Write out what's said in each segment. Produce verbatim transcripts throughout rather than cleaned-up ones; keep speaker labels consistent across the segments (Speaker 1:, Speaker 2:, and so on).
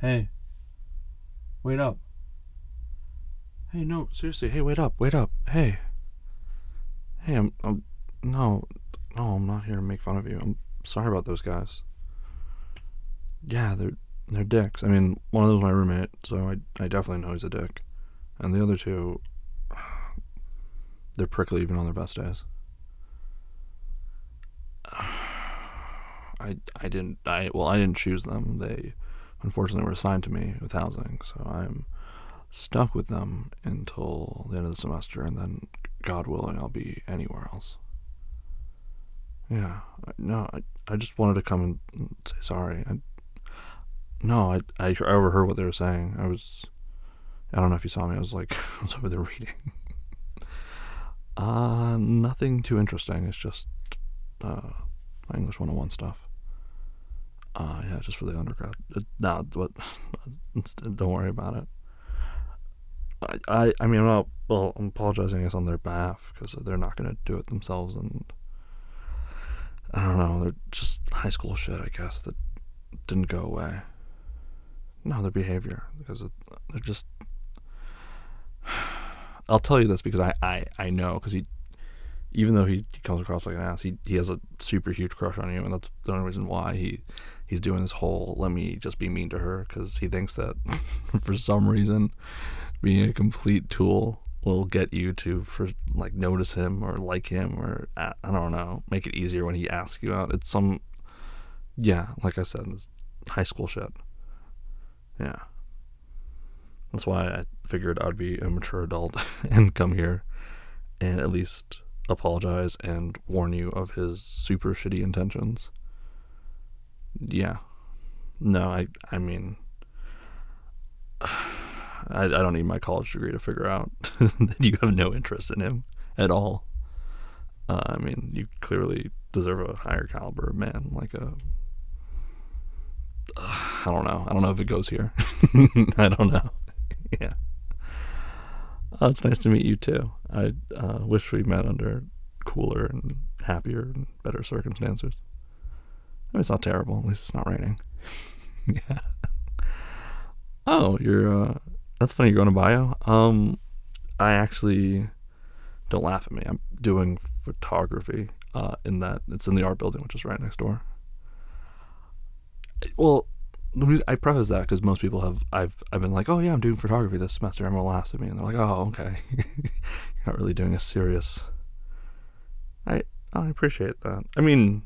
Speaker 1: Hey, wait up. Hey, no, seriously. Hey, wait up. Wait up. Hey. Hey, I'm. I'm no. No, I'm not here to make fun of you. I'm sorry about those guys. Yeah, they're they're dicks. I mean, one of them's my roommate, so I I definitely know he's a dick. And the other two, they're prickly even on their best days. I I didn't I well I didn't choose them. They unfortunately were assigned to me with housing, so I'm stuck with them until the end of the semester, and then God willing, I'll be anywhere else. Yeah, no, I, I just wanted to come and say sorry. I, no, I, I overheard what they were saying. I was, I don't know if you saw me. I was like, I was over there reading. Uh, nothing too interesting. It's just uh, my English one oh one stuff. Uh, yeah, just for the undergrad. It, nah, but don't worry about it. I, I, I mean, I'm not, well, I'm apologizing, I guess, on their behalf because they're not going to do it themselves, and I don't know. They're just high school shit, I guess, that didn't go away. No, their behavior, because it, they're just. I'll tell you this because I, I, I know, because he, even though he, he comes across like an ass, he, he has a super huge crush on you, and that's the only reason why he he's doing this whole let me just be mean to her, because he thinks that for some reason being a complete tool will get you to for like notice him or like him or I don't know, make it easier when he asks you out. It's some yeah, like I said, it's high school shit. Yeah, that's why I figured I'd be a mature adult and come here and at least apologize and warn you of his super shitty intentions. Yeah, no, I I mean I, I don't need my college degree to figure out that you have no interest in him at all. Uh, I mean, you clearly deserve a higher caliber of man, like a. Uh, I don't know. I don't know if it goes here. I don't know. Yeah. Oh, it's nice to meet you too. I uh, wish we met under cooler and happier and better circumstances. I mean, it's not terrible. At least it's not raining. Yeah. Oh, you're. Uh, that's funny. You're going to bio. Um, I actually don't laugh at me. I'm doing photography. Uh, in that it's in the art building, which is right next door. Well, I preface that because most people have I've I've been like, oh yeah, I'm doing photography this semester. Everyone laughs at me, and they're like, oh okay, you're not really doing a serious. I I appreciate that. I mean,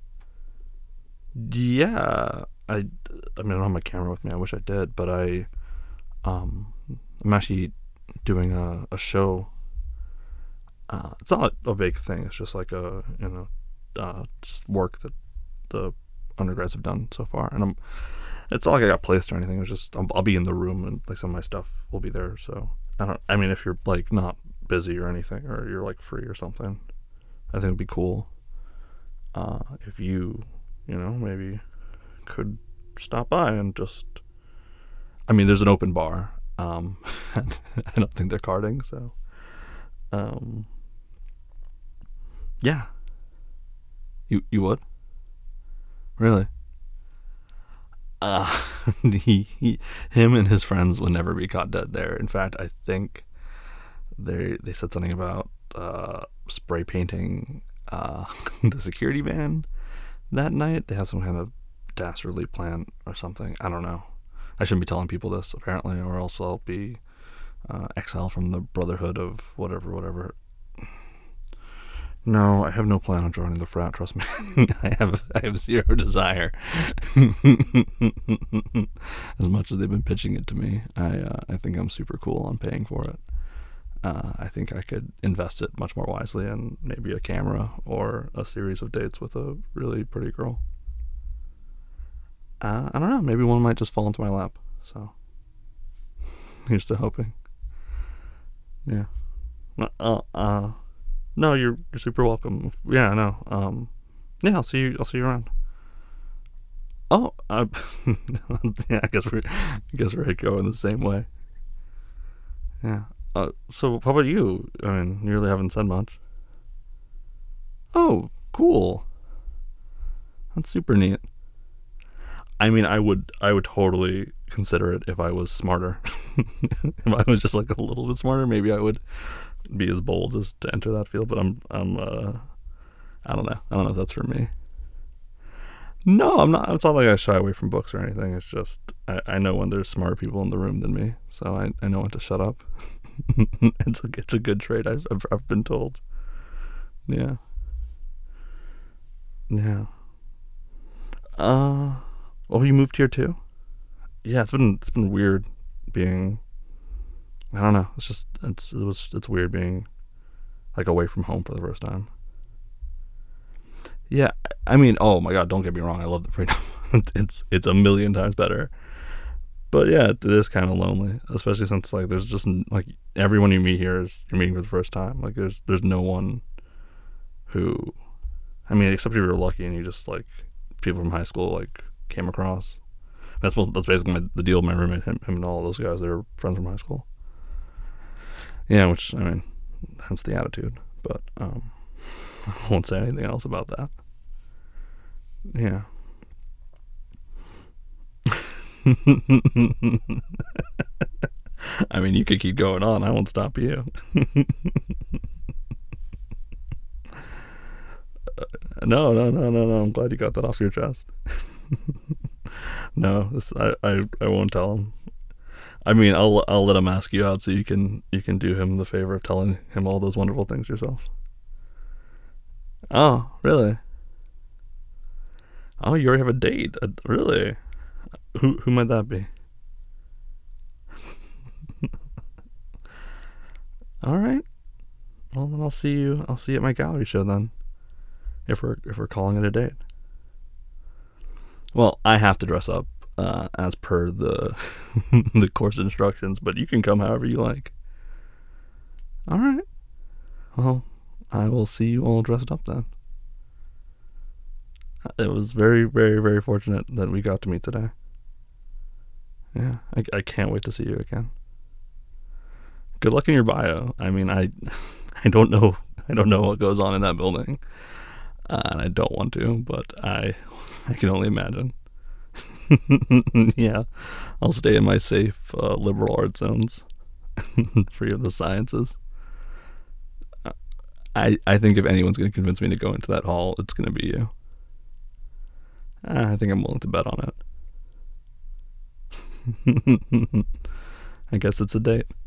Speaker 1: yeah, I I mean I don't have my camera with me. I wish I did, but I um I'm actually doing a, a show. Uh, it's not a big thing. It's just like a you know uh, just work that the undergrads have done so far, and I'm. It's not like I got placed or anything. It's just I'll, I'll be in the room and like some of my stuff will be there. So I don't. I mean, if you're like not busy or anything, or you're like free or something, I think it'd be cool. Uh, if you, you know, maybe could stop by and just. I mean, there's an open bar. Um, and I don't think they're carding, so. Um, yeah. You you would really? Uh, he, he, him and his friends would never be caught dead there. In fact, I think they they said something about uh, spray painting uh, the security van that night. They had some kind of dastardly plan or something. I don't know. I shouldn't be telling people this apparently, or else I'll be uh, exiled from the Brotherhood of whatever, whatever. No, I have no plan on joining the frat. Trust me, I have I have zero desire. As much as they've been pitching it to me, I uh, I think I'm super cool on paying for it. Uh, I think I could invest it much more wisely in maybe a camera or a series of dates with a really pretty girl. Uh, I don't know. Maybe one might just fall into my lap. So here's to hoping. Yeah. Uh, uh, no, you're you're super welcome. Yeah, no. Um, yeah, I'll see you. I'll see you around. Oh, uh, yeah. I guess we're I guess we're going the same way. Yeah. Uh, so how about you? I mean, you really haven't said much. Oh, cool. That's super neat. I mean, I would I would totally consider it if I was smarter. If I was just like a little bit smarter, maybe I would be as bold as to enter that field. But I'm I'm uh, I don't know. I don't know if that's for me. No, I'm not. It's not like I shy away from books or anything. It's just I, I know when there's smarter people in the room than me, so I, I know when to shut up. it's a it's a good trait. I've I've, I've been told. Yeah. Yeah. Uh. Oh, you moved here too? Yeah, it's been it's been weird being. I don't know. It's just it's it was it's weird being like away from home for the first time. Yeah, I mean, oh my God, don't get me wrong. I love the freedom. it's it's a million times better. But yeah, it is kind of lonely, especially since like there's just like everyone you meet here is you're meeting for the first time. Like there's there's no one who, I mean, except if you're lucky and you just like people from high school like came across. That's that's basically my, the deal with my roommate. Him, him and all those guys, they're friends from high school. Yeah, which I mean, hence the attitude. But um, I won't say anything else about that. Yeah. I mean, you could keep going on. I won't stop you. no, no, no, no, no. I'm glad you got that off your chest. no, this, I, I, I won't tell him. I mean, I'll I'll let him ask you out so you can you can do him the favor of telling him all those wonderful things yourself. Oh, really? Oh, you already have a date? Uh, really? Who who might that be? All right. Well, then I'll see you. I'll see you at my gallery show then. If we're if we're calling it a date. Well, I have to dress up uh, as per the the course instructions, but you can come however you like. All right. Well, I will see you all dressed up then. It was very, very, very fortunate that we got to meet today. Yeah, I, I can't wait to see you again. Good luck in your bio. I mean, I, I don't know, I don't know what goes on in that building, uh, and I don't want to, but I, I can only imagine. Yeah, I'll stay in my safe uh, liberal arts zones, free of the sciences. I, I think if anyone's going to convince me to go into that hall, it's going to be you. I think I'm willing to bet on it. I guess it's a date.